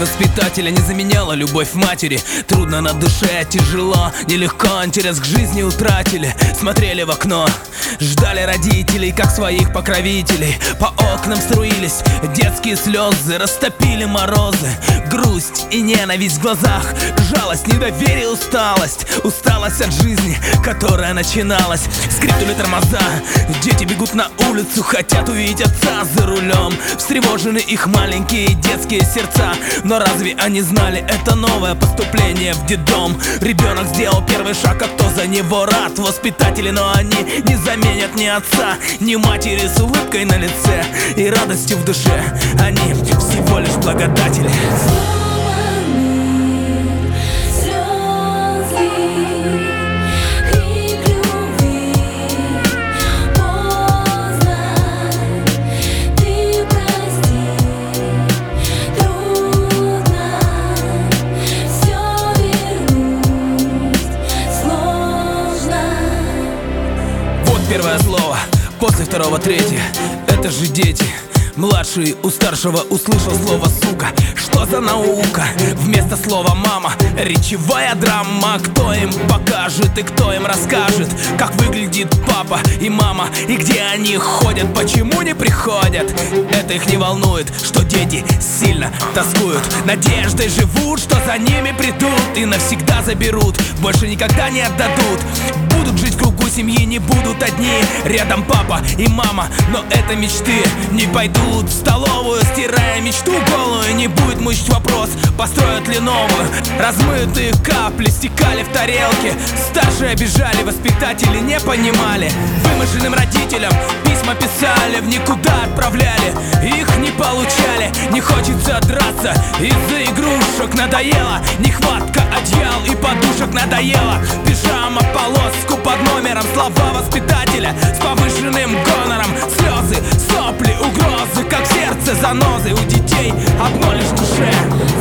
воспитателя не заменяла любовь матери. Трудно на душе, тяжело, нелегко, интерес к жизни утратили. Смотрели в окно, ждали родителей, как своих покровителей. По окнам струились детские слезы, растопили морозы. Грусть и ненависть в глазах, жалость, недоверие, усталость. Усталость от жизни, которая начиналась. Скрипнули тормоза, дети бегут на улицу, хотят увидеть отца за рулем. Встревожены их маленькие детские сердца. Но разве они знали, это новое поступление в детдом? Ребенок сделал первый шаг, а кто за него рад? Воспитатели, но они не заменят ни отца, ни матери с улыбкой на лице и радостью в душе. Они всего лишь благодатели. Первое слово, после второго третье. Это же дети. Младший у старшего услышал слово «сука». Что за наука? Вместо слова «мама» речевая драма. Кто им покажет и кто им расскажет, как выглядит папа и мама, и где они ходят, почему не приходят? Это их не волнует, что дети сильно тоскуют. Надеждой живут, что за ними придут и навсегда заберут, больше никогда не отдадут. Будут жить в кругу семьи, не будут одни. Рядом папа и мама, но это мечты. Не пойдут в столовую, стирая мечту голую. Не будет мучить вопрос, построят ли новую. Размытые капли стекали в тарелки. Старшие обижали, воспитатели не понимали. Вымышленным родителям письма писали, в никуда отправляли, их не получали. Не хочется драться из-за игрушек. Надоело нехватка одеял и подушек. Надоело пижама полоску под номером. Слова воспитателя с повышенным гонором. Слезы, сопли, угрозы, как в сердце занозы. У детей одно лишь в душе.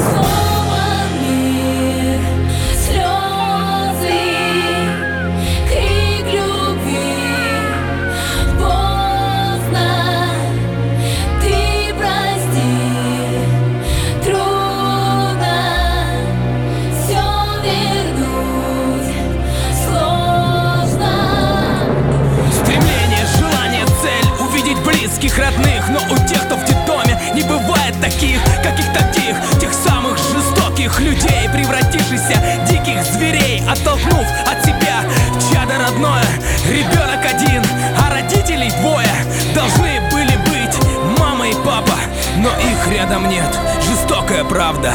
Родных, но у тех, кто в детдоме, не бывает таких, тех самых жестоких людей, превратившихся в диких зверей, оттолкнув от себя чадо родное. Ребенок один, а родителей двое. Должны были быть мама и папа, но их рядом нет. Жестокая правда.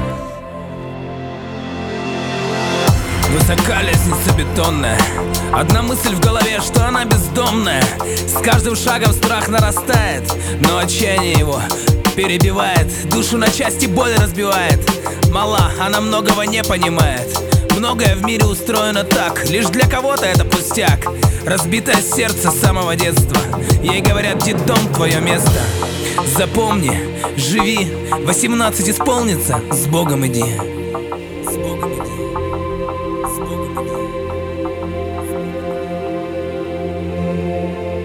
Высока лестница бетонная, одна мысль в голове, что она бездомная. С каждым шагом страх нарастает, но отчаяние его перебивает. Душу на части боль разбивает. Мала, она многого не понимает. Многое в мире устроено так, лишь для кого-то это пустяк. Разбитое сердце с самого детства, ей говорят: детдом твое место. Запомни, живи, 18 исполнится, с Богом иди. С Богом иди. С Богом иди.